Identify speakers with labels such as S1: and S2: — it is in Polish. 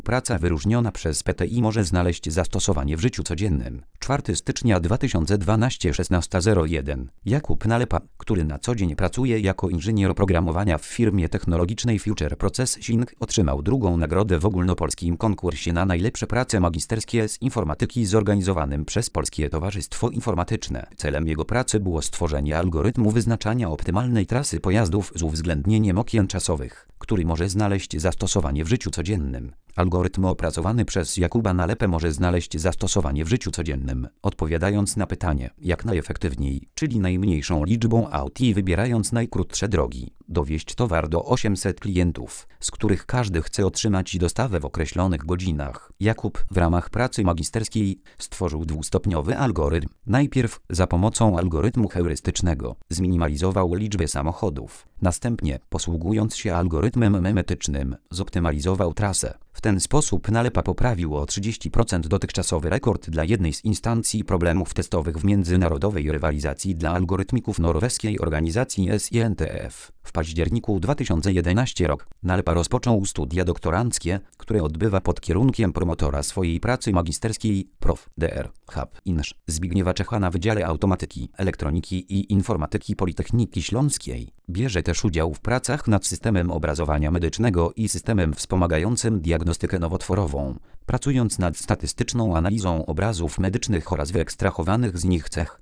S1: Praca wyróżniona przez PTI może znaleźć zastosowanie w życiu codziennym. 4 stycznia 2012 16:01. Jakub Nalepa, który na co dzień pracuje jako inżynier oprogramowania w firmie technologicznej Future Processing, otrzymał drugą nagrodę w ogólnopolskim konkursie na najlepsze prace magisterskie z informatyki zorganizowanym przez Polskie Towarzystwo Informatyczne. Celem jego pracy było stworzenie algorytmu wyznaczania optymalnej trasy pojazdów z uwzględnieniem okien czasowych, który może znaleźć zastosowanie w życiu codziennym. Algorytm opracowany przez Jakuba Nalepę może znaleźć zastosowanie w życiu codziennym, odpowiadając na pytanie, jak najefektywniej, czyli najmniejszą liczbą aut i wybierając najkrótsze drogi, dowieźć towar do 800 klientów, z których każdy chce otrzymać dostawę w określonych godzinach. Jakub w ramach pracy magisterskiej stworzył dwustopniowy algorytm. Najpierw za pomocą algorytmu heurystycznego zminimalizował liczbę samochodów. Następnie, posługując się algorytmem memetycznym, zoptymalizował trasę. W ten sposób Nalepa poprawił o 30% dotychczasowy rekord dla jednej z instancji problemów testowych w międzynarodowej rywalizacji dla algorytmików norweskiej organizacji SINTF. W październiku 2011 rok Nalepa rozpoczął studia doktoranckie, które odbywa pod kierunkiem promotora swojej pracy magisterskiej Prof. Dr. Hub Inż. Zbigniewa Czecha na Wydziale Automatyki, Elektroniki i Informatyki Politechniki Śląskiej. Bierze też udział w pracach nad systemem obrazowania medycznego i systemem wspomagającym diagnostykę nowotworową, pracując nad statystyczną analizą obrazów medycznych oraz wyekstrahowanych z nich cech.